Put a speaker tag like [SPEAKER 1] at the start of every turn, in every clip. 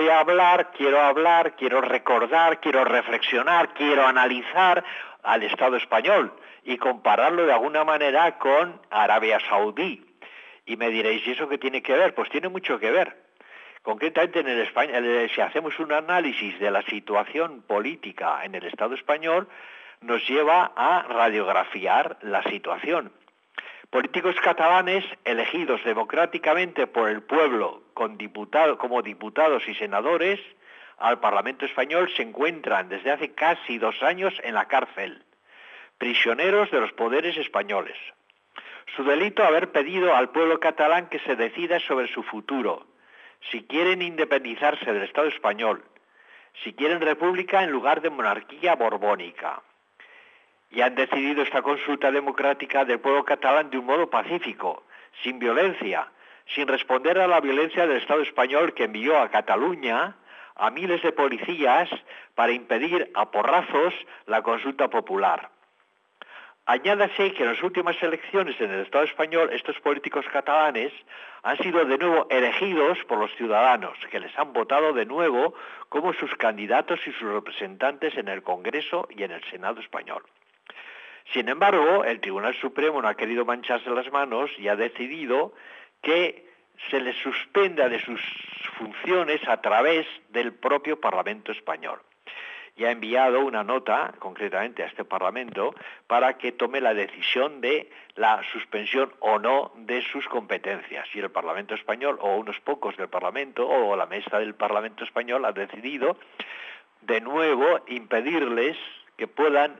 [SPEAKER 1] voy a hablar, quiero recordar, quiero reflexionar, quiero analizar al Estado español y compararlo de alguna manera con Arabia Saudí. Y me diréis, ¿y eso qué tiene que ver? Pues tiene mucho que ver. Concretamente, si hacemos un análisis de la situación política en el Estado español, nos lleva a radiografiar la situación. Políticos catalanes elegidos democráticamente por el pueblo como diputados y senadores al Parlamento español se encuentran desde hace casi 2 años en la cárcel, prisioneros de los poderes españoles. Su delito haber pedido al pueblo catalán que se decida sobre su futuro, si quieren independizarse del Estado español, si quieren república en lugar de monarquía borbónica. Y han decidido esta consulta democrática del pueblo catalán de un modo pacífico, sin violencia, sin responder a la violencia del Estado español que envió a Cataluña a miles de policías para impedir a porrazos la consulta popular. Añádase que en las últimas elecciones en el Estado español estos políticos catalanes han sido de nuevo elegidos por los ciudadanos, que les han votado de nuevo como sus candidatos y sus representantes en el Congreso y en el Senado español. Sin embargo, el Tribunal Supremo no ha querido mancharse las manos y ha decidido que se les suspenda de sus funciones a través del propio Parlamento español. Y ha enviado una nota, concretamente a este Parlamento, para que tome la decisión de la suspensión o no de sus competencias. Y el Parlamento español, o unos pocos del Parlamento, o la mesa del Parlamento español, ha decidido de nuevo impedirles que puedan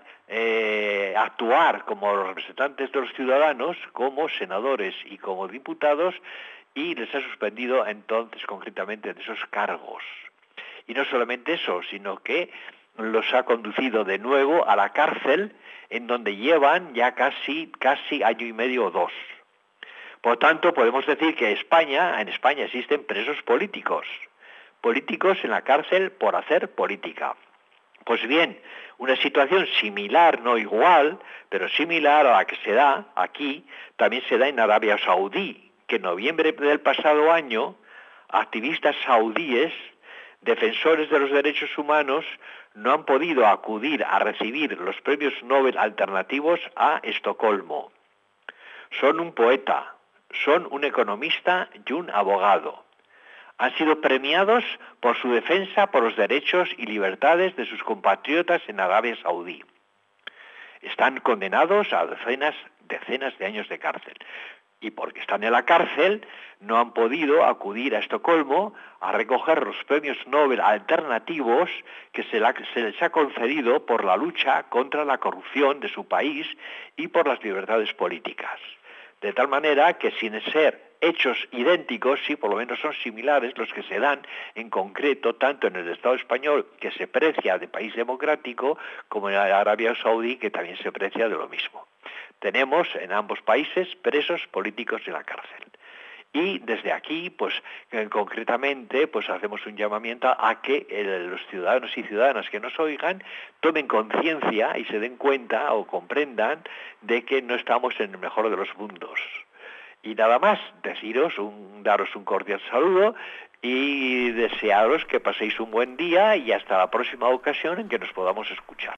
[SPEAKER 1] actuar como representantes de los ciudadanos, como senadores y como diputados, y les ha suspendido entonces concretamente de esos cargos. Y no solamente eso, sino que los ha conducido de nuevo a la cárcel, en donde llevan ya casi año y medio o 2. Por tanto, podemos decir que en España existen presos políticos en la cárcel por hacer política. Pues bien, una situación similar, no igual, pero similar a la que se da aquí, también se da en Arabia Saudí, que en noviembre del pasado año, activistas saudíes, defensores de los derechos humanos, no han podido acudir a recibir los premios Nobel alternativos a Estocolmo. Son un poeta, son un economista y un abogado. Han sido premiados por su defensa por los derechos y libertades de sus compatriotas en Arabia Saudí. Están condenados a decenas de años de cárcel. Y porque están en la cárcel, no han podido acudir a Estocolmo a recoger los premios Nobel alternativos que se les ha concedido por la lucha contra la corrupción de su país y por las libertades políticas. De tal manera que sin ser hechos idénticos, sí, por lo menos son similares los que se dan en concreto tanto en el Estado español, que se precia de país democrático, como en Arabia Saudí, que también se precia de lo mismo. Tenemos en ambos países presos políticos en la cárcel. Y desde aquí, concretamente, hacemos un llamamiento a que los ciudadanos y ciudadanas que nos oigan tomen conciencia y se den cuenta o comprendan de que no estamos en el mejor de los mundos. Y nada más, daros un cordial saludo y desearos que paséis un buen día y hasta la próxima ocasión en que nos podamos escuchar.